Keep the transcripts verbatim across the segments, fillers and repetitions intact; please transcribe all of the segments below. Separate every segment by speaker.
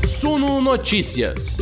Speaker 1: Suno Notícias.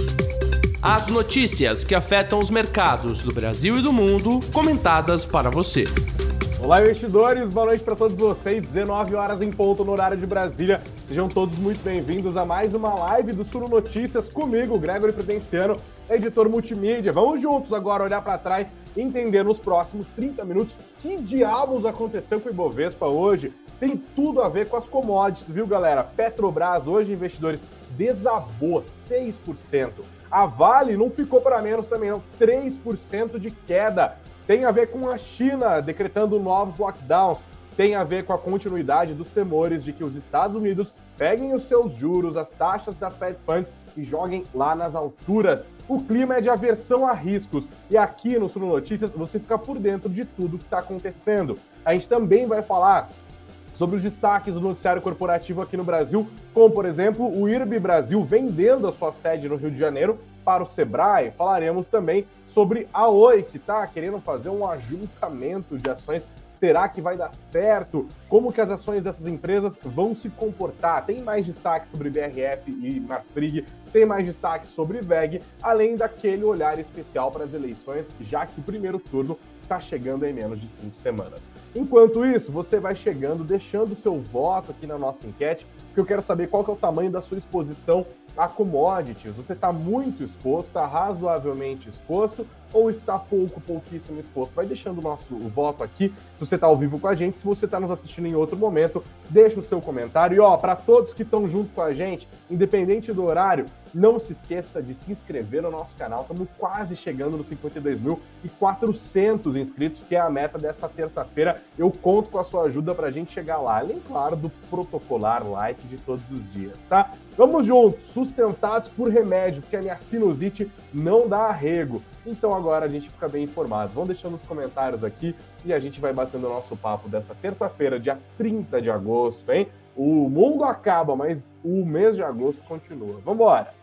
Speaker 1: As notícias que afetam os mercados do Brasil e do mundo, comentadas para você.
Speaker 2: Olá, investidores, boa noite para todos vocês, dezenove horas em ponto no horário de Brasília. Sejam todos muito bem-vindos a mais uma live do Suno Notícias comigo, Gregory Prudenciano, editor multimídia. Vamos juntos agora olhar para trás e entender nos próximos trinta minutos que diabos aconteceu com o Ibovespa hoje. Tem tudo a ver com as commodities, viu, galera? Petrobras hoje, investidores, desabou seis por cento. A Vale não ficou para menos também, não, três por cento de queda. Tem a ver com a China decretando novos lockdowns, tem a ver com a continuidade dos temores de que os Estados Unidos peguem os seus juros, as taxas da Fed Funds e joguem lá nas alturas. O clima é de aversão a riscos e aqui no Suno Notícias você fica por dentro de tudo que está acontecendo. A gente também vai falar sobre os destaques do noticiário corporativo aqui no Brasil, como, por exemplo, o I R B Brasil vendendo a sua sede no Rio de Janeiro para o Sebrae. Falaremos também sobre a Oi, que está querendo fazer um ajuntamento de ações. Será que vai dar certo? Como que as ações dessas empresas vão se comportar? Tem mais destaques sobre B R F e Marfrig, tem mais destaques sobre V E G, além daquele olhar especial para as eleições, já que o primeiro turno está chegando em menos de cinco semanas. Enquanto isso, você vai chegando, deixando o seu voto aqui na nossa enquete, porque eu quero saber qual que é o tamanho da sua exposição a commodities. Você está muito exposto, está razoavelmente exposto ou está pouco, pouquíssimo exposto? Vai deixando o nosso o voto aqui, se você está ao vivo com a gente, se você está nos assistindo em outro momento, deixa o seu comentário. E ó, para todos que estão junto com a gente, independente do horário, não se esqueça de se inscrever no nosso canal. Estamos quase chegando nos cinquenta e dois mil e quatrocentos inscritos, que é a meta dessa terça-feira. Eu conto com a sua ajuda para a gente chegar lá, além, claro, do protocolar like de todos os dias, tá? Vamos juntos, sustentados por remédio, porque a minha sinusite não dá arrego. Então agora a gente fica bem informado. Vão deixando os comentários aqui e a gente vai batendo o nosso papo dessa terça-feira, dia trinta de agosto, hein? O mundo acaba, mas o mês de agosto continua. Vambora!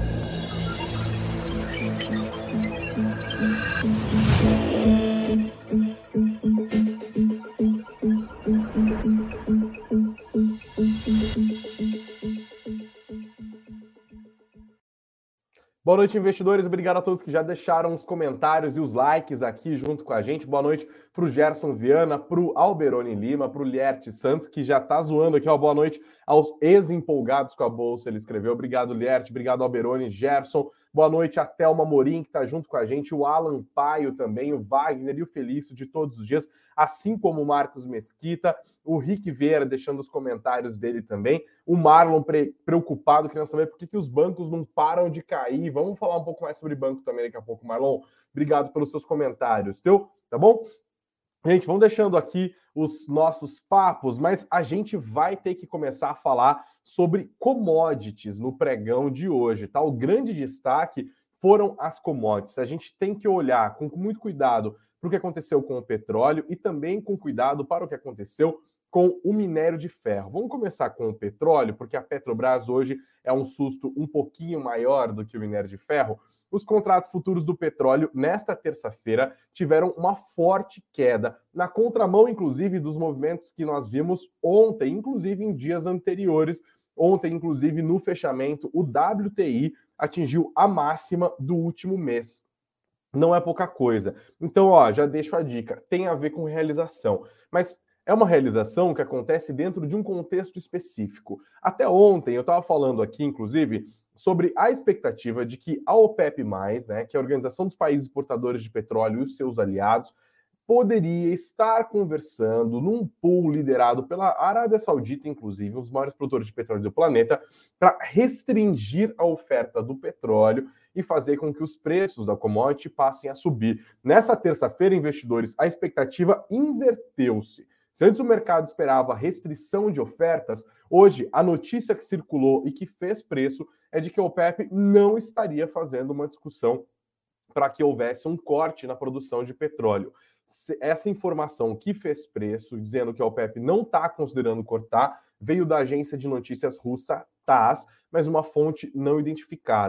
Speaker 2: Boa noite, investidores. Obrigado a todos que já deixaram os comentários e os likes aqui junto com a gente. Boa noite para o Gerson Viana, para o Alberoni Lima, para o Lierte Santos, que já está zoando aqui. Ó, boa noite aos ex-empolgados com a Bolsa, ele escreveu. Obrigado, Lierte. Obrigado, Alberoni, Gerson. Boa noite a Thelma Morim, que está junto com a gente. O Alan Paio também, o Wagner e o Felício de todos os dias, assim como o Marcos Mesquita. O Rick Vieira deixando os comentários dele também. O Marlon pre- preocupado, querendo saber por que, que os bancos não param de cair. Vamos falar um pouco mais sobre banco também daqui a pouco, Marlon. Obrigado pelos seus comentários, teu, tá bom? Gente, vamos deixando aqui os nossos papos, mas a gente vai ter que começar a falar sobre commodities no pregão de hoje, tá? O grande destaque foram as commodities. A gente tem que olhar com muito cuidado para o que aconteceu com o petróleo e também com cuidado para o que aconteceu com o minério de ferro. Vamos começar com o petróleo, porque a Petrobras hoje é um susto um pouquinho maior do que o minério de ferro. Os contratos futuros do petróleo, nesta terça-feira, tiveram uma forte queda, na contramão, inclusive, dos movimentos que nós vimos ontem, inclusive em dias anteriores. Ontem, inclusive, no fechamento, o W T I atingiu a máxima do último mês. Não é pouca coisa. Então, ó, já deixo a dica, tem a ver com realização. Mas é uma realização que acontece dentro de um contexto específico. Até ontem, eu estava falando aqui, inclusive, sobre a expectativa de que a OPEP+, né, que é a Organização dos Países Exportadores de Petróleo e os seus aliados, poderia estar conversando num pool liderado pela Arábia Saudita, inclusive, um dos maiores produtores de petróleo do planeta, para restringir a oferta do petróleo e fazer com que os preços da commodity passem a subir. Nessa terça-feira, investidores, a expectativa inverteu-se. Se antes o mercado esperava restrição de ofertas, hoje a notícia que circulou e que fez preço é de que a OPEP não estaria fazendo uma discussão para que houvesse um corte na produção de petróleo. Essa informação que fez preço, dizendo que a OPEP não está considerando cortar, veio da agência de notícias russa T A S S, mas uma fonte não identificada.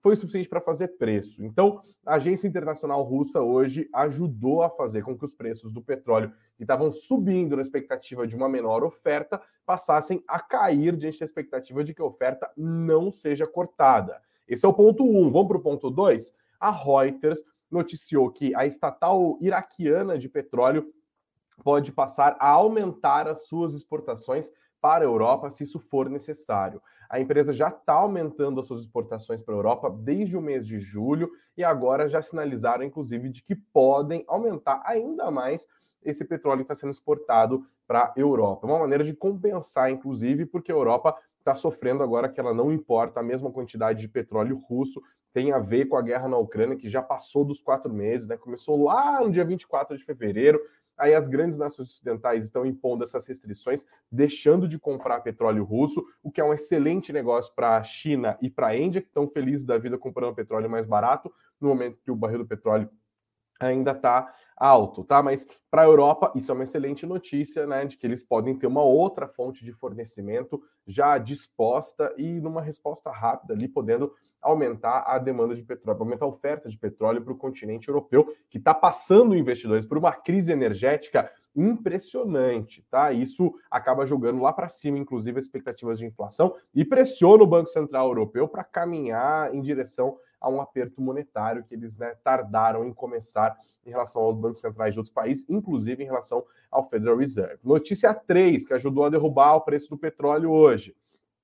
Speaker 2: foi suficiente para fazer preço. Então, a Agência Internacional Russa hoje ajudou a fazer com que os preços do petróleo, que estavam subindo na expectativa de uma menor oferta, passassem a cair diante da expectativa de que a oferta não seja cortada. Esse é o ponto um. Vamos para o ponto dois? A Reuters noticiou que a estatal iraquiana de petróleo pode passar a aumentar as suas exportações para a Europa, se isso for necessário. A empresa já está aumentando as suas exportações para a Europa desde o mês de julho e agora já sinalizaram, inclusive, de que podem aumentar ainda mais esse petróleo que está sendo exportado para a Europa. Uma maneira de compensar, inclusive, porque a Europa está sofrendo agora que ela não importa a mesma quantidade de petróleo russo. Tem a ver com a guerra na Ucrânia, que já passou dos quatro meses, né? Começou lá no dia vinte e quatro de fevereiro. Aí as grandes nações ocidentais estão impondo essas restrições, deixando de comprar petróleo russo, o que é um excelente negócio para a China e para a Índia, que estão felizes da vida comprando petróleo mais barato, no momento que o barril do petróleo ainda está alto, tá? Mas para a Europa, isso é uma excelente notícia, né? De que eles podem ter uma outra fonte de fornecimento já disposta e numa resposta rápida ali, podendo aumentar a demanda de petróleo, aumentar a oferta de petróleo para o continente europeu, que está passando investidores por uma crise energética impressionante, tá? Isso acaba jogando lá para cima, inclusive, as expectativas de inflação e pressiona o Banco Central Europeu para caminhar em direção a um aperto monetário que eles, né, tardaram em começar em relação aos bancos centrais de outros países, inclusive em relação ao Federal Reserve. Notícia três, que ajudou a derrubar o preço do petróleo hoje,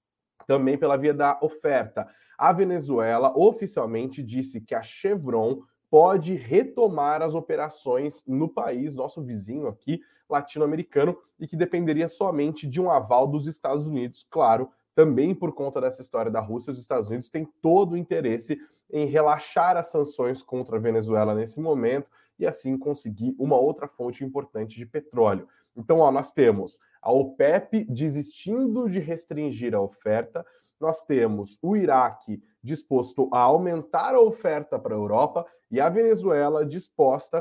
Speaker 2: também pela via da oferta. A Venezuela oficialmente disse que a Chevron pode retomar as operações no país, nosso vizinho aqui, latino-americano, e que dependeria somente de um aval dos Estados Unidos, claro, também por conta dessa história da Rússia. Os Estados Unidos têm todo o interesse em relaxar as sanções contra a Venezuela nesse momento e assim conseguir uma outra fonte importante de petróleo. Então, ó, nós temos a OPEP desistindo de restringir a oferta, nós temos o Iraque disposto a aumentar a oferta para a Europa e a Venezuela disposta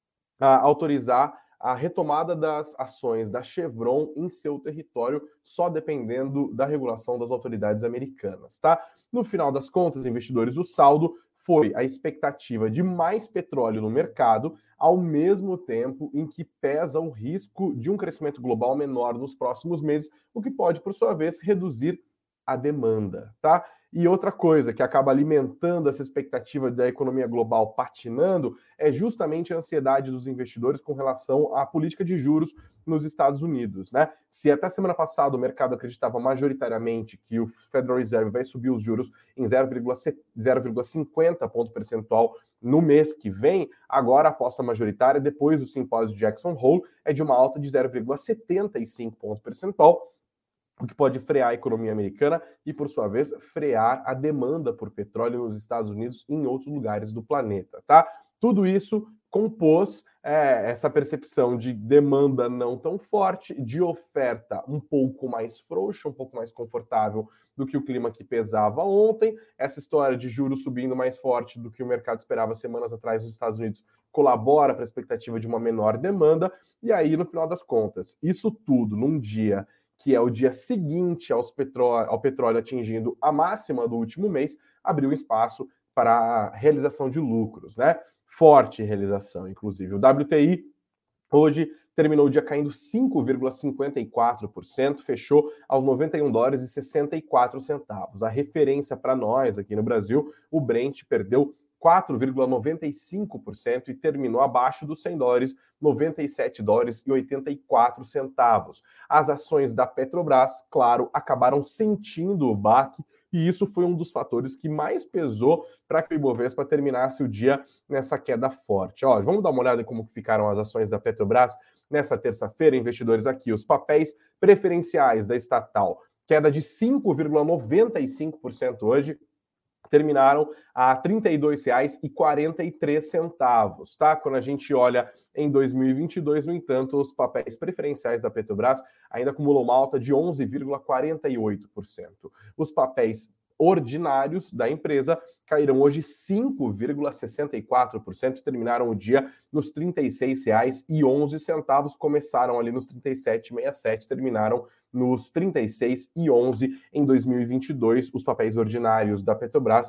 Speaker 2: a autorizar a retomada das ações da Chevron em seu território, só dependendo da regulação das autoridades americanas, tá? No final das contas, investidores, o saldo foi a expectativa de mais petróleo no mercado, ao mesmo tempo em que pesa o risco de um crescimento global menor nos próximos meses, o que pode, por sua vez, reduzir a demanda, tá? E outra coisa que acaba alimentando essa expectativa da economia global patinando é justamente a ansiedade dos investidores com relação à política de juros nos Estados Unidos, né? Se até semana passada o mercado acreditava majoritariamente que o Federal Reserve vai subir os juros em zero vírgula cinquenta ponto percentual no mês que vem, agora a aposta majoritária, depois do simpósio de Jackson Hole, é de uma alta de zero vírgula setenta e cinco ponto percentual, o que pode frear a economia americana e, por sua vez, frear a demanda por petróleo nos Estados Unidos e em outros lugares do planeta, tá? Tudo isso compôs é, essa percepção de demanda não tão forte, de oferta um pouco mais frouxa, um pouco mais confortável do que o clima que pesava ontem. Essa história de juros subindo mais forte do que o mercado esperava semanas atrás nos Estados Unidos colabora para a expectativa de uma menor demanda. E aí, no final das contas, isso tudo num dia que é o dia seguinte aos petróleo, ao petróleo atingindo a máxima do último mês, abriu espaço para a realização de lucros, né? Forte realização, inclusive. O W T I hoje terminou o dia caindo cinco vírgula cinquenta e quatro por cento, fechou aos noventa e um dólares e sessenta e quatro centavos. A referência para nós aqui no Brasil, o Brent perdeu quatro vírgula noventa e cinco por cento e terminou abaixo dos cem dólares, noventa e sete dólares e oitenta e quatro centavos. As ações da Petrobras, claro, acabaram sentindo o baque e isso foi um dos fatores que mais pesou para que o Ibovespa terminasse o dia nessa queda forte. Ó, vamos dar uma olhada em como ficaram as ações da Petrobras nessa terça-feira, investidores aqui. Os papéis preferenciais da estatal, queda de cinco vírgula noventa e cinco por cento hoje, terminaram a trinta e dois reais e quarenta e três centavos, tá? Quando a gente olha em dois mil e vinte e dois, no entanto, os papéis preferenciais da Petrobras ainda acumulam uma alta de onze vírgula quarenta e oito por cento. Os papéis ordinários da empresa caíram hoje cinco vírgula sessenta e quatro por cento e terminaram o dia nos trinta e seis reais e onze centavos, começaram ali nos trinta e sete reais e sessenta e sete centavos, terminaram nos trinta e seis reais e onze centavos em dois mil e vinte e dois. Os papéis ordinários da Petrobras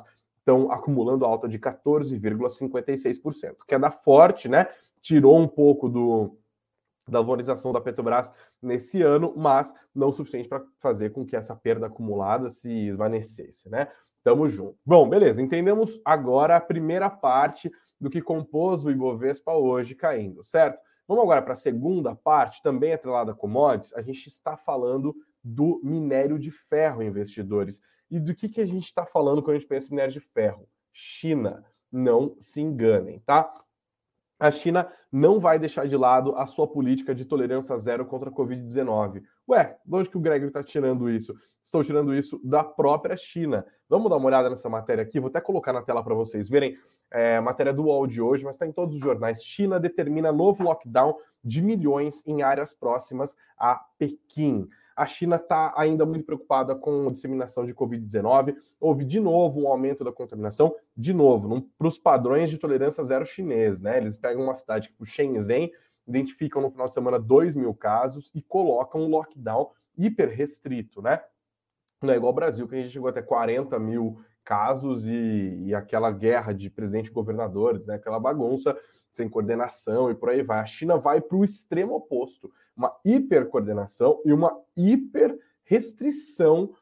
Speaker 2: estão acumulando alta de quatorze vírgula cinquenta e seis por cento. Queda forte, né? Tirou um pouco do, da valorização da Petrobras nesse ano, mas não o suficiente para fazer com que essa perda acumulada se esvanecesse, né? Tamo junto. Bom, beleza, entendemos agora a primeira parte do que compôs o Ibovespa hoje caindo, certo? Vamos agora para a segunda parte, também atrelada a commodities. A gente está falando do minério de ferro, investidores. E do que, que a gente está falando quando a gente pensa em minério de ferro? China. Não se enganem, tá? A China não vai deixar de lado a sua política de tolerância zero contra a covid dezenove. Ué, de onde que o Gregory está tirando isso? Estou tirando isso da própria China. Vamos dar uma olhada nessa matéria aqui? Vou até colocar na tela para vocês verem. É, matéria do U O L de hoje, mas está em todos os jornais. China determina novo lockdown de milhões em áreas próximas a Pequim. A China está ainda muito preocupada com a disseminação de covid dezenove. Houve de novo um aumento da contaminação, de novo, para os padrões de tolerância zero chinês, né? Eles pegam uma cidade tipo Shenzhen, identificam no final de semana dois mil casos e colocam um lockdown hiper restrito, né? Não é igual ao Brasil, que a gente chegou até quarenta mil casos e, e aquela guerra de presidente e governadores, né? Aquela bagunça sem coordenação e por aí vai. A China vai para o extremo oposto, uma hipercoordenação e uma hiper restrição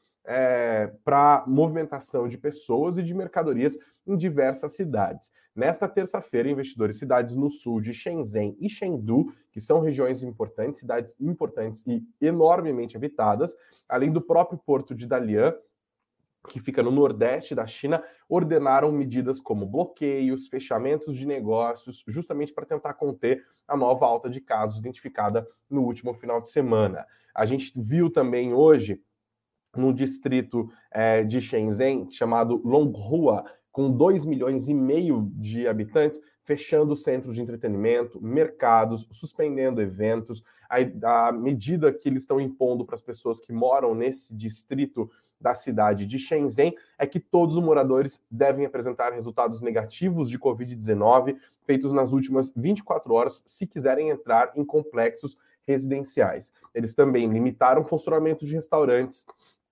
Speaker 2: é, para movimentação de pessoas e de mercadorias em diversas cidades. Nesta terça-feira, investidores, cidades no sul de Shenzhen e Chengdu, que são regiões importantes, cidades importantes e enormemente habitadas, além do próprio porto de Dalian, que fica no nordeste da China, ordenaram medidas como bloqueios, fechamentos de negócios, justamente para tentar conter a nova alta de casos identificada no último final de semana. A gente viu também hoje, num distrito é, de Shenzhen, chamado Longhua, com dois milhões e meio de habitantes, fechando centros de entretenimento, mercados, suspendendo eventos. A, a medida que eles estão impondo para as pessoas que moram nesse distrito da cidade de Shenzhen é que todos os moradores devem apresentar resultados negativos de covid dezenove feitos nas últimas vinte e quatro horas se quiserem entrar em complexos residenciais. Eles também limitaram o funcionamento de restaurantes,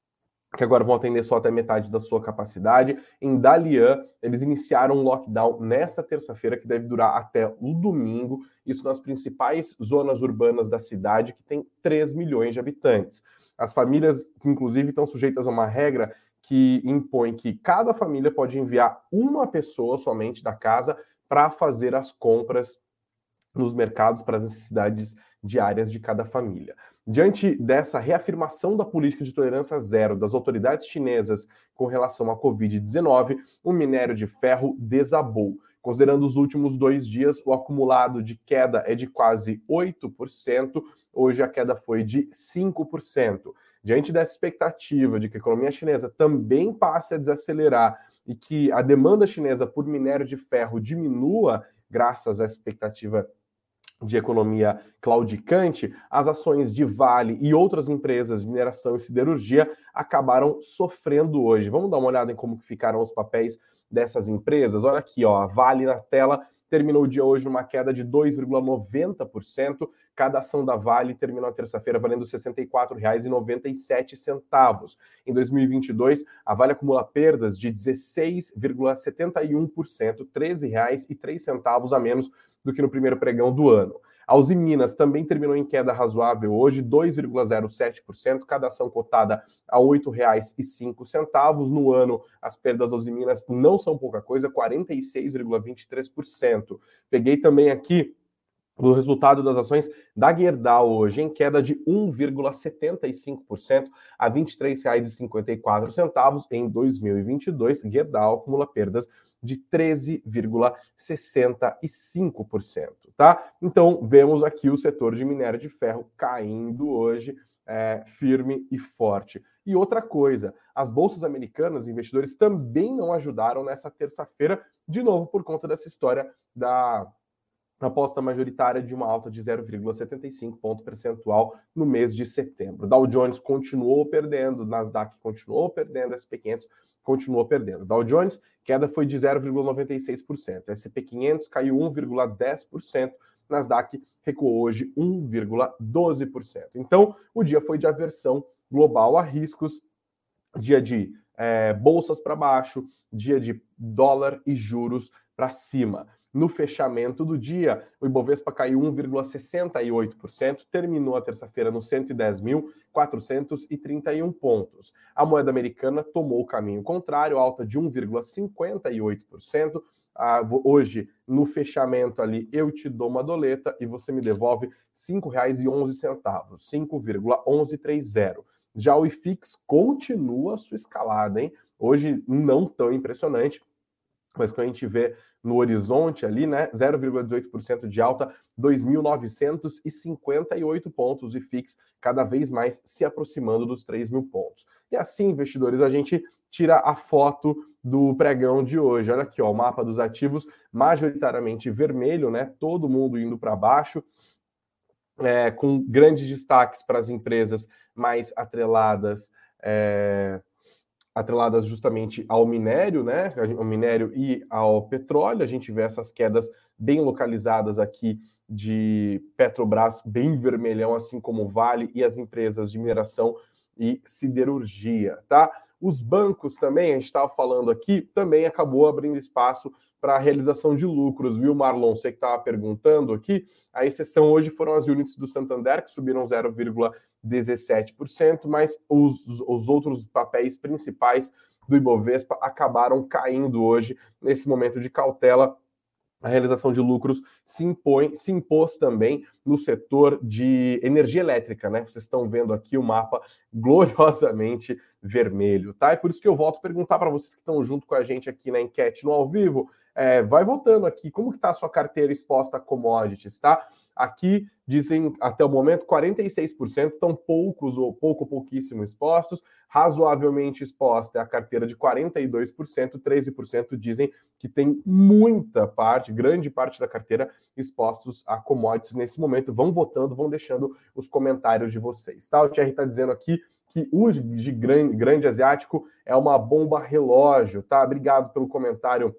Speaker 2: que agora vão atender só até metade da sua capacidade. Em Dalian, eles iniciaram um lockdown nesta terça-feira, que deve durar até o domingo, isso nas principais zonas urbanas da cidade, que tem três milhões de habitantes. As famílias, inclusive, estão sujeitas a uma regra que impõe que cada família pode enviar uma pessoa somente da casa para fazer as compras nos mercados para as necessidades diárias de cada família. Diante dessa reafirmação da política de tolerância zero das autoridades chinesas com relação à covid dezenove, o minério de ferro desabou. Considerando os últimos dois dias, o acumulado de queda é de quase oito por cento, hoje a queda foi de cinco por cento. Diante dessa expectativa de que a economia chinesa também passe a desacelerar e que a demanda chinesa por minério de ferro diminua, graças à expectativa de economia claudicante, as ações de Vale e outras empresas de mineração e siderurgia acabaram sofrendo hoje. Vamos dar uma olhada em como ficaram os papéis dessas empresas? Olha aqui, ó, a Vale na tela terminou o dia hoje numa queda de dois vírgula noventa por cento. Cada ação da Vale terminou a terça-feira valendo sessenta e quatro reais e noventa e sete centavos. Em dois mil e vinte e dois, a Vale acumula perdas de dezesseis vírgula setenta e um por cento, treze reais e três centavos a menos do que no primeiro pregão do ano. A Uzi Minas também terminou em queda razoável hoje, dois vírgula zero sete por cento, cada ação cotada a oito reais e cinco centavos. No ano, as perdas da Uzi Minas não são pouca coisa, quarenta e seis vírgula vinte e três por cento. Peguei também aqui o resultado das ações da Gerdau hoje, em queda de um vírgula setenta e cinco por cento a vinte e três reais e cinquenta e quatro centavos. Em dois mil e vinte e dois, Gerdau acumula perdas de treze vírgula sessenta e cinco por cento, tá? Então, vemos aqui o setor de minério de ferro caindo hoje, é, firme e forte. E outra coisa, as bolsas americanas, investidores também não ajudaram nessa terça-feira, de novo por conta dessa história da aposta majoritária de uma alta de zero vírgula setenta e cinco ponto percentual no mês de setembro. Dow Jones continuou perdendo, Nasdaq continuou perdendo, S e P quinhentos continuou perdendo. Dow Jones, queda foi de zero vírgula noventa e seis por cento. S e P quinhentos caiu um vírgula dez por cento. Nasdaq recuou hoje um vírgula doze por cento. Então, o dia foi de aversão global a riscos, dia de é, bolsas para baixo, dia de dólar e juros para cima. No fechamento do dia, o Ibovespa caiu um vírgula sessenta e oito por cento, terminou a terça-feira nos cento e dez mil quatrocentos e trinta e um pontos. A moeda americana tomou o caminho contrário, alta de um vírgula cinquenta e oito por cento. Ah, hoje, no fechamento ali, eu te dou uma doleta e você me devolve cinco reais e onze centavos, cinco vírgula onze trinta. Já o I F I X continua a sua escalada, hein? Hoje não tão impressionante, mas quando a gente vê no horizonte ali, né, zero vírgula dezoito por cento de alta, dois mil novecentos e cinquenta e oito pontos, e F I X cada vez mais se aproximando dos três mil pontos. E assim, investidores, a gente tira a foto do pregão de hoje. Olha aqui, ó, o mapa dos ativos majoritariamente vermelho, né, todo mundo indo para baixo, é, com grandes destaques para as empresas mais atreladas, é, atreladas justamente ao minério, né, ao minério e ao petróleo. A gente vê essas quedas bem localizadas aqui de Petrobras, bem vermelhão, assim como Vale e as empresas de mineração e siderurgia, tá? Os bancos também, a gente estava falando aqui, também acabou abrindo espaço para a realização de lucros, viu, Marlon? Você que estava perguntando aqui, a exceção hoje foram as units do Santander, que subiram zero vírgula dezessete por cento, mas os, os outros papéis principais do Ibovespa acabaram caindo hoje, nesse momento de cautela. A realização de lucros se impõe, se impôs também no setor de energia elétrica, né? Vocês estão vendo aqui o mapa gloriosamente vermelho, tá? E por isso que eu volto a perguntar para vocês que estão junto com a gente aqui na enquete no ao vivo, é, vai voltando aqui, como que está a sua carteira exposta a commodities, tá? Aqui dizem, até o momento, quarenta e seis por cento estão poucos ou pouco pouquíssimo expostos, razoavelmente exposta é a carteira de quarenta e dois por cento, treze por cento dizem que tem muita parte, grande parte da carteira expostos a commodities nesse momento. Vão votando, vão deixando os comentários de vocês, tá? O Thierry está dizendo aqui que o de grande, grande asiático é uma bomba relógio, tá? Obrigado pelo comentário,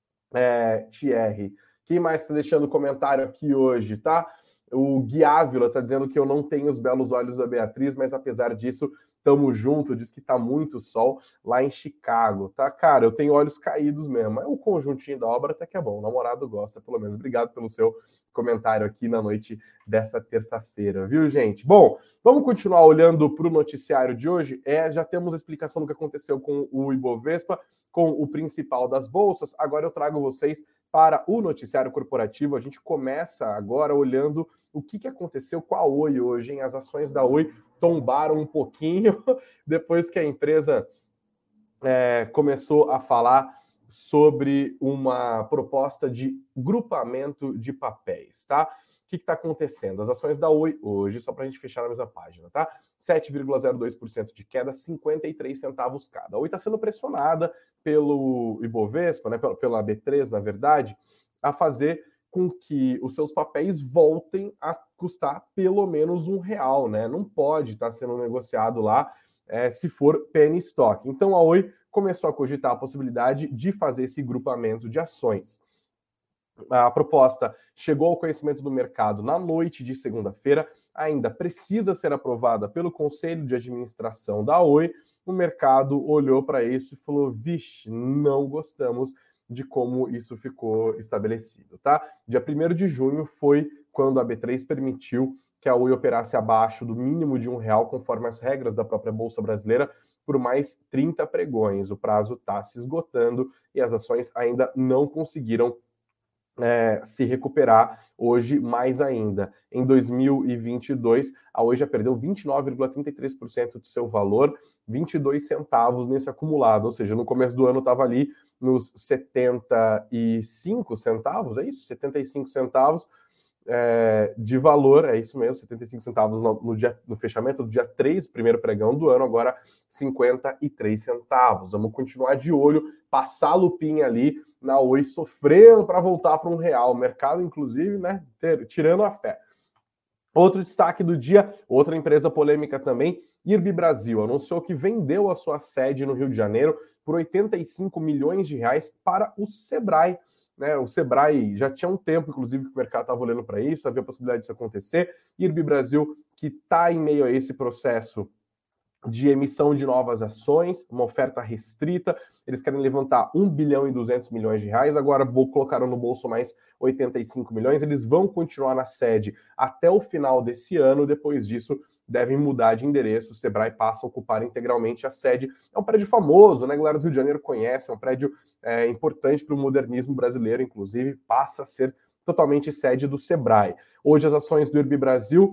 Speaker 2: é, Thierry. Quem mais está deixando comentário aqui hoje, tá? O Gui Ávila está dizendo que eu não tenho os belos olhos da Beatriz, mas apesar disso, tamo junto. Diz que tá muito sol lá em Chicago, tá? Cara, eu tenho olhos caídos mesmo. É o conjuntinho da obra até que é bom. O namorado gosta, pelo menos. Obrigado pelo seu comentário aqui na noite dessa terça-feira, viu, gente? Bom, vamos continuar olhando para o noticiário de hoje. É, já temos a explicação do que aconteceu com o Ibovespa, com o principal das bolsas. Agora eu trago vocês para o noticiário corporativo. A gente começa agora olhando o que, que aconteceu com a Oi hoje, hein? As ações da Oi tombaram um pouquinho depois que a empresa é, começou a falar sobre uma proposta de grupamento de papéis, tá? O que está acontecendo? As ações da Oi hoje, só para a gente fechar na mesma página, tá? sete vírgula zero dois por cento de queda, cinquenta e três centavos cada. A Oi está sendo pressionada pelo Ibovespa, né, pela B três, na verdade, a fazer com que os seus papéis voltem a custar pelo menos um real, né? Não pode estar sendo negociado lá é, se for penny stock. Então a Oi começou a cogitar a possibilidade de fazer esse grupamento de ações. A proposta chegou ao conhecimento do mercado na noite de segunda-feira, ainda precisa ser aprovada pelo Conselho de Administração da Oi. O mercado olhou para isso e falou: vixe, não gostamos de como isso ficou estabelecido, tá? Dia primeiro de junho foi quando a B três permitiu que a Oi operasse abaixo do mínimo de um real, conforme as regras da própria Bolsa Brasileira, por mais trinta pregões. O prazo está se esgotando e as ações ainda não conseguiram É, se recuperar hoje mais ainda. Em dois mil e vinte e dois, a Oi já perdeu vinte e nove vírgula trinta e três por cento do seu valor, vinte e dois centavos nesse acumulado, ou seja, no começo do ano estava ali nos setenta e cinco centavos, é isso? setenta e cinco centavos é, de valor, é isso mesmo, setenta e cinco centavos no, no, dia, no fechamento do dia três, primeiro pregão do ano, agora cinquenta e três centavos. Vamos continuar de olho, passar a lupinha ali na Oi, sofrendo para voltar para um real. O mercado, inclusive, né, ter, tirando a fé. Outro destaque do dia, outra empresa polêmica também, I R B Brasil, anunciou que vendeu a sua sede no Rio de Janeiro por oitenta e cinco milhões de reais para o Sebrae. Né, o Sebrae já tinha um tempo, inclusive, que o mercado estava olhando para isso, havia a possibilidade disso acontecer. I R B Brasil, que está em meio a esse processo de emissão de novas ações, uma oferta restrita. Eles querem levantar um bilhão e duzentos milhões de reais, agora colocaram no bolso mais oitenta e cinco milhões. Eles vão continuar na sede até o final desse ano, depois disso devem mudar de endereço. O Sebrae passa a ocupar integralmente a sede. É um prédio famoso, né? A galera do Rio de Janeiro conhece, é um prédio é, importante para o modernismo brasileiro, inclusive passa a ser totalmente sede do Sebrae. Hoje as ações do I R B Brasil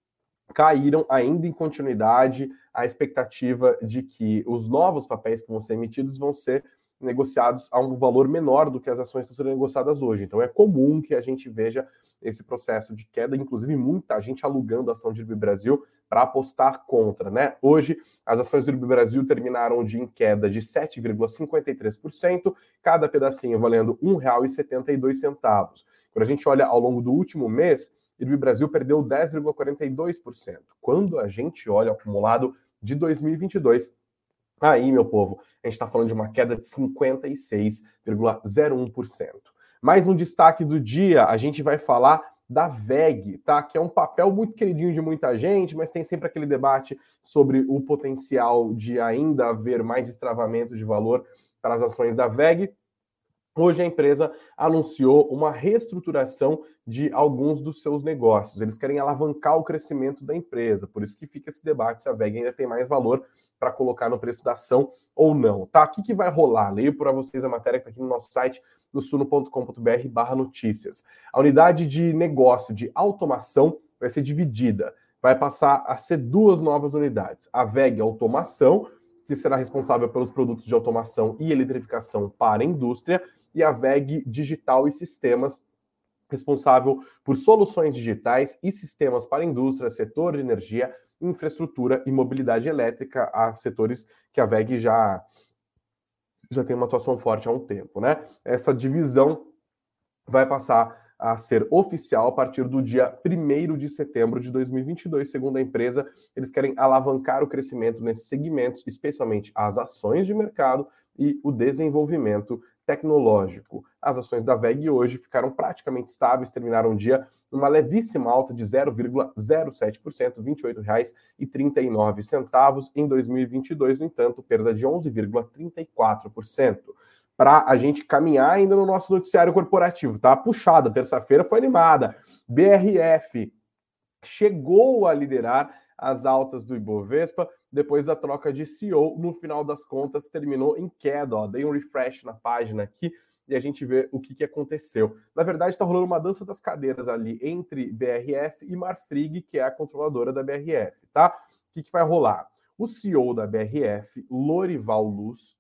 Speaker 2: caíram ainda em continuidade a expectativa de que os novos papéis que vão ser emitidos vão ser negociados a um valor menor do que as ações estão sendo negociadas hoje. Então é comum que a gente veja esse processo de queda, inclusive muita gente alugando a ação de I R B Brasil para apostar contra, né? Hoje as ações do I R B Brasil terminaram o dia em queda de sete vírgula cinquenta e três por cento, cada pedacinho valendo um real e setenta e dois centavos. Quando a gente olha ao longo do último mês, I R B Brasil perdeu dez vírgula quarenta e dois por cento. Quando a gente olha o acumulado de dois mil e vinte e dois, aí, meu povo, a gente está falando de uma queda de cinquenta e seis vírgula zero um por cento. Mais um destaque do dia, a gente vai falar da V E G, tá? Que é um papel muito queridinho de muita gente, mas tem sempre aquele debate sobre o potencial de ainda haver mais destravamento de valor para as ações da V E G. Hoje a empresa anunciou uma reestruturação de alguns dos seus negócios. Eles querem alavancar o crescimento da empresa, por isso que fica esse debate se a V E G ainda tem mais valor para colocar no preço da ação ou não. Tá? O que, que vai rolar? Leio para vocês a matéria que está aqui no nosso site, no suno ponto com ponto br barra notícias. A unidade de negócio de automação vai ser dividida. Vai passar a ser duas novas unidades. A V E G Automação, que será responsável pelos produtos de automação e eletrificação para a indústria, e a V E G Digital e Sistemas, responsável por soluções digitais e sistemas para a indústria, setor de energia, infraestrutura e mobilidade elétrica, a setores que a V E G já, já tem uma atuação forte há um tempo, né? Essa divisão vai passar a ser oficial a partir do dia primeiro de setembro de dois mil e vinte e dois. Segundo a empresa, eles querem alavancar o crescimento nesses segmentos, especialmente as ações de mercado e o desenvolvimento tecnológico. As ações da V E G hoje ficaram praticamente estáveis, terminaram o dia numa levíssima alta de zero vírgula zero sete por cento, vinte e oito reais e trinta e nove centavos. Em dois mil e vinte e dois, no entanto, perda de onze vírgula trinta e quatro por cento. Para a gente caminhar ainda no nosso noticiário corporativo, tá? Puxada, terça-feira foi animada. B R F chegou a liderar as altas do Ibovespa depois da troca de C E O. No final das contas, terminou em queda. Ó. Dei um refresh na página aqui e a gente vê o que, que aconteceu. Na verdade, está rolando uma dança das cadeiras ali entre B R F e Marfrig, que é a controladora da B R F, tá? O que, que vai rolar? O C E O da B R F, Lorival Luz,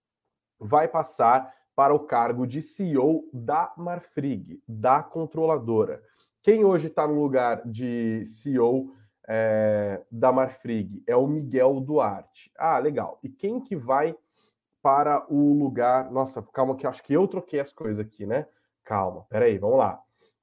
Speaker 2: vai passar para o cargo de C E O da Marfrig, da controladora. Quem hoje está no lugar de C E O é, da Marfrig é o Miguel Duarte. Ah, legal. E quem que vai para o lugar... Nossa, calma que acho que eu troquei as coisas aqui, né? Calma, peraí, vamos lá.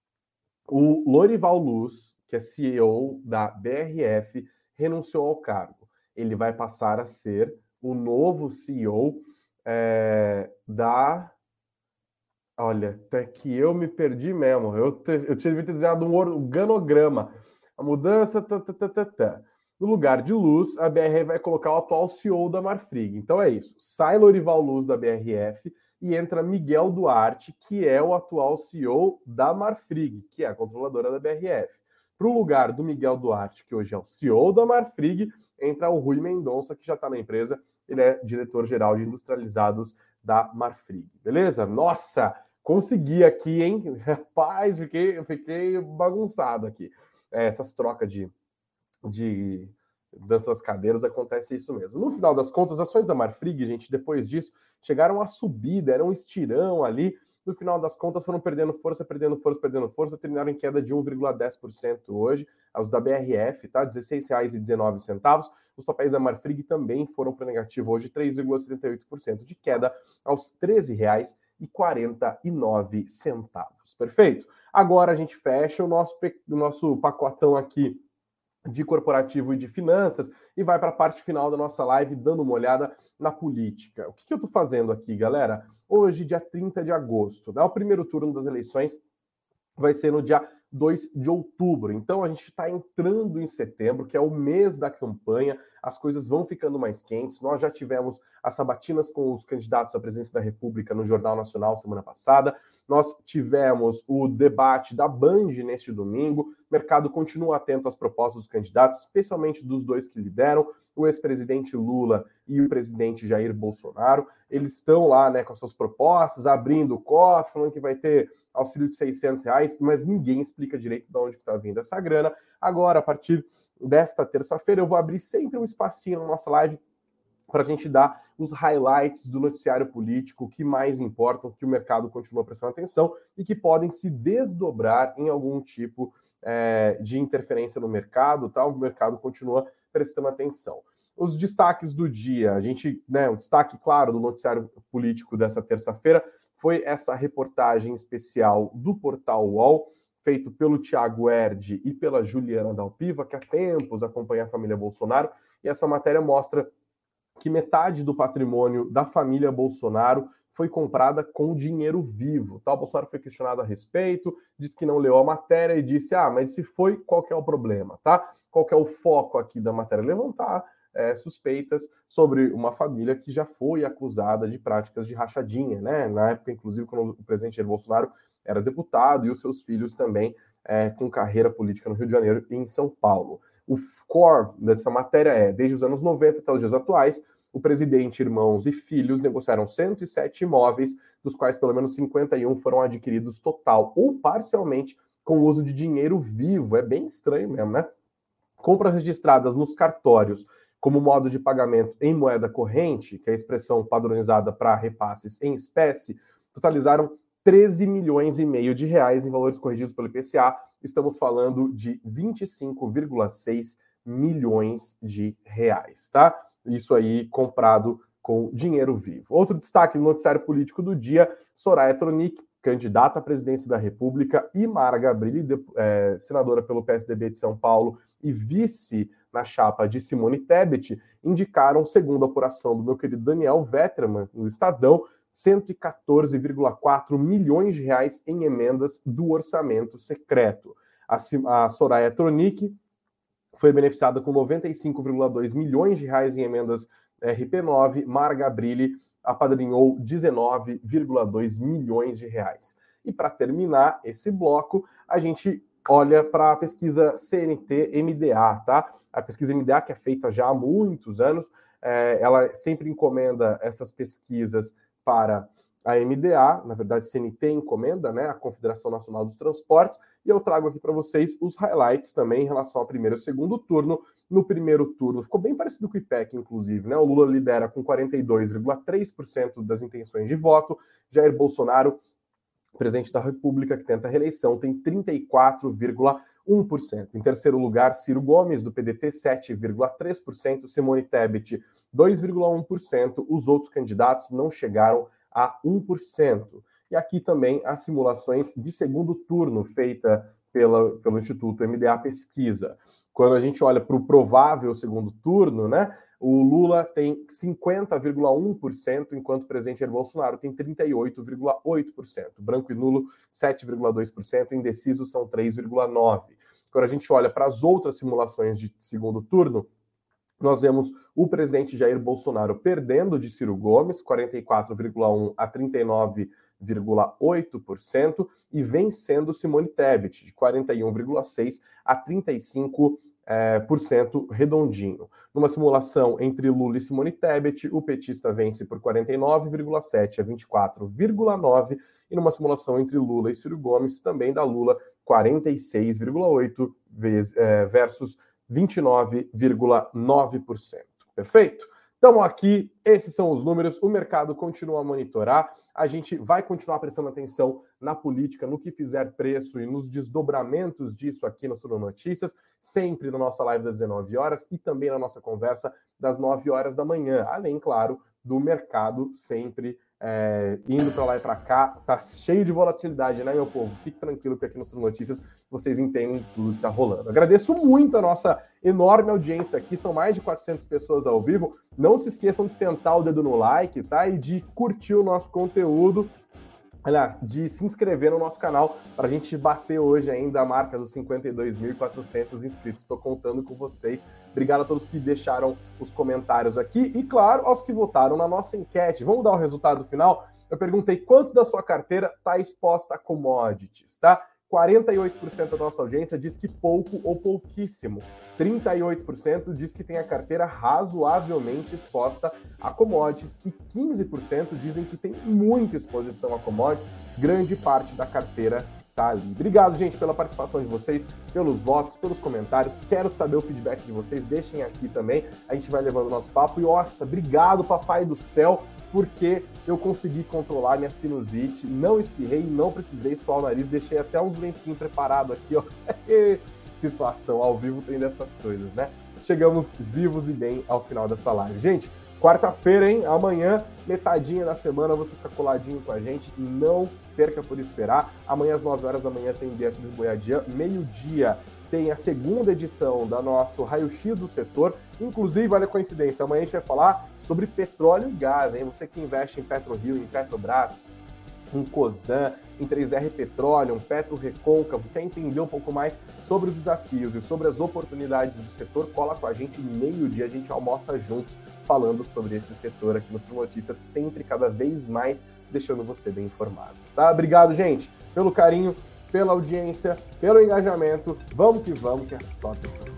Speaker 2: O Lorival Luz, que é C E O da B R F, renunciou ao cargo. Ele vai passar a ser o novo C E O É, da... Olha, até que eu me perdi mesmo. Eu, te, eu devia ter desenhado um organograma. A mudança... Tá, tá, tá, tá, tá. No lugar de Luz, a B R F vai colocar o atual C E O da Marfrig. Então é isso. Sai Lorival Luz da B R F e entra Miguel Duarte, que é o atual C E O da Marfrig, que é a controladora da B R F. Para o lugar do Miguel Duarte, que hoje é o C E O da Marfrig, entra o Rui Mendonça, que já está na empresa. Ele é diretor-geral de industrializados da Marfrig. Beleza? Nossa, consegui aqui, hein? Rapaz, fiquei, fiquei bagunçado aqui. É, essas trocas de, de dança das cadeiras, acontece isso mesmo. No final das contas, as ações da Marfrig, gente, depois disso, chegaram a subir, deram um estirão ali. No final das contas, foram perdendo força, perdendo força, perdendo força, terminaram em queda de um vírgula dez por cento hoje. Os da B R F, tá? dezesseis reais e dezenove centavos. Os papéis da Marfrig também foram para o negativo hoje, três vírgula setenta e oito por cento de queda aos treze reais e quarenta e nove centavos. Perfeito? Agora a gente fecha o nosso, o nosso pacotão aqui de corporativo e de finanças e vai para a parte final da nossa live dando uma olhada na política. O que, que eu estou fazendo aqui, galera? Hoje, dia trinta de agosto, né? O primeiro turno das eleições vai ser no dia dois de outubro. Então, a gente está entrando em setembro, que é o mês da campanha. as coisas vão ficando mais quentes. Nós já tivemos as sabatinas com os candidatos à presidência da República no Jornal Nacional semana passada. Nós tivemos o debate da Band neste domingo. O mercado continua atento às propostas dos candidatos, especialmente dos dois que lideram, o ex-presidente Lula e o presidente Jair Bolsonaro. Eles estão lá, né, com as suas propostas, abrindo o cofre, falando que vai ter auxílio de seiscentos reais, mas ninguém explica direito de onde está vindo essa grana. Agora, a partir desta terça-feira, eu vou abrir sempre um espacinho na nossa live para a gente dar os highlights do noticiário político que mais importam, que o mercado continua prestando atenção e que podem se desdobrar em algum tipo é, de interferência no mercado, tá? O mercado continua prestando atenção. Os destaques do dia, a gente, né, o destaque, claro, do noticiário político dessa terça-feira foi essa reportagem especial do Portal U O L, feito pelo Thiago Erdi e pela Juliana Dalpiva, que há tempos acompanha a família Bolsonaro, e essa matéria mostra que metade do patrimônio da família Bolsonaro foi comprada com dinheiro vivo. Tá? O Bolsonaro foi questionado a respeito, disse que não leu a matéria e disse, ah, mas se foi, qual que é o problema? Tá? Qual que é o foco aqui da matéria? Levantar é, suspeitas sobre uma família que já foi acusada de práticas de rachadinha, né? Na época, inclusive, quando o presidente Jair Bolsonaro era deputado e os seus filhos também é, com carreira política no Rio de Janeiro e em São Paulo. O core dessa matéria é, desde os anos noventa até os dias atuais, o presidente, irmãos e filhos negociaram cento e sete imóveis, dos quais pelo menos cinquenta e um foram adquiridos total ou parcialmente com o uso de dinheiro vivo. É bem estranho mesmo, né? Compras registradas nos cartórios como modo de pagamento em moeda corrente, que é a expressão padronizada para repasses em espécie, totalizaram treze milhões e meio de reais em valores corrigidos pelo I P C A. Estamos falando de vinte e cinco vírgula seis milhões de reais, tá? Isso aí comprado com dinheiro vivo. Outro destaque no noticiário político do dia, Soraya Tronic, candidata à presidência da República, e Mara Gabrilli, de, é, senadora pelo P S D B de São Paulo e vice na chapa de Simone Tebet, indicaram, segundo a apuração do meu querido Daniel Vetterman, no Estadão, cento e quatorze vírgula quatro milhões de reais em emendas do orçamento secreto. A, a Soraya Tronic foi beneficiada com noventa e cinco vírgula dois milhões de reais em emendas R P nove, Mara Gabrilli apadrinhou dezenove vírgula dois milhões de reais. E para terminar esse bloco, a gente olha para a pesquisa C N T M D A, tá? A pesquisa M D A, que é feita já há muitos anos, é, ela sempre encomenda essas pesquisas para a M D A, na verdade C N T encomenda, né, a Confederação Nacional dos Transportes, e eu trago aqui para vocês os highlights também em relação ao primeiro e segundo turno. No primeiro turno, ficou bem parecido com o I P E C, inclusive, né? O Lula lidera com quarenta e dois vírgula três por cento das intenções de voto, Jair Bolsonaro, presidente da República, que tenta a reeleição, tem trinta e quatro vírgula um por cento. Em terceiro lugar, Ciro Gomes, do P D T, sete vírgula três por cento, Simone Tebet, dois vírgula um por cento. Os outros candidatos não chegaram a um por cento. E aqui também as simulações de segundo turno feita pela, pelo Instituto M D A Pesquisa. Quando a gente olha para o provável segundo turno, né, o Lula tem cinquenta vírgula um por cento, enquanto o presidente Jair Bolsonaro tem trinta e oito vírgula oito por cento. Branco e nulo, sete vírgula dois por cento. Indecisos são três vírgula nove por cento. Quando a gente olha para as outras simulações de segundo turno, nós vemos o presidente Jair Bolsonaro perdendo de Ciro Gomes, quarenta e quatro vírgula um por cento a trinta e nove vírgula oito por cento, e vencendo Simone Tebet, de quarenta e um vírgula seis por cento a trinta e cinco por cento redondinho. Numa simulação entre Lula e Simone Tebet, o petista vence por quarenta e nove vírgula sete por cento a vinte e quatro vírgula nove por cento, e numa simulação entre Lula e Ciro Gomes, também da Lula, quarenta e seis vírgula oito por cento versus vinte e nove vírgula nove por cento. Perfeito? Então aqui, esses são os números, o mercado continua a monitorar, a gente vai continuar prestando atenção na política, no que fizer preço e nos desdobramentos disso aqui no Suno Notícias, sempre na nossa live das dezenove horas e também na nossa conversa das nove horas da manhã, além, claro, do mercado sempre é, indo para lá e para cá. Tá cheio de volatilidade, né, meu povo? Fique tranquilo que aqui no Suno Notícias vocês entendem tudo que tá rolando. Agradeço muito a nossa enorme audiência aqui, são mais de quatrocentas pessoas ao vivo. Não se esqueçam de sentar o dedo no like, tá? E de curtir o nosso conteúdo. aliás, de se inscrever no nosso canal para a gente bater hoje ainda a marca dos cinquenta e dois mil e quatrocentos inscritos. Estou contando com vocês. Obrigado a todos que deixaram os comentários aqui e, claro, aos que votaram na nossa enquete. Vamos dar o resultado final? Eu perguntei quanto da sua carteira está exposta a commodities, tá? quarenta e oito por cento da nossa audiência diz que pouco ou pouquíssimo. trinta e oito por cento diz que tem a carteira razoavelmente exposta a commodities e quinze por cento dizem que tem muita exposição a commodities. Grande parte da carteira tá ali. Obrigado, gente, pela participação de vocês, pelos votos, pelos comentários. Quero saber o feedback de vocês. Deixem aqui também. A gente vai levando o nosso papo. E, nossa, obrigado, papai do céu, porque eu consegui controlar minha sinusite, não espirrei, não precisei suar o nariz, deixei até uns lencinhos preparados aqui, ó. Situação, ao vivo tem dessas coisas, né? Chegamos vivos e bem ao final dessa live. Gente, quarta-feira, hein? Amanhã, metadinha da semana, você fica coladinho com a gente, não perca por esperar. Amanhã às nove horas da manhã tem Beatriz Boiadian, meio-dia tem a segunda edição da nosso Raio-X do Setor. Inclusive, olha a coincidência, amanhã a gente vai falar sobre petróleo e gás, hein? Você que investe em PetroRio, em Petrobras, em Cosan, em três R Petroleum, Petro Recôncavo, quer entender um pouco mais sobre os desafios e sobre as oportunidades do setor, cola com a gente meio-dia, a gente almoça juntos falando sobre esse setor aqui no Sul Notícias, sempre cada vez mais deixando você bem informado, tá? Obrigado, gente, pelo carinho, pela audiência, pelo engajamento. Vamos que vamos, que é só atenção.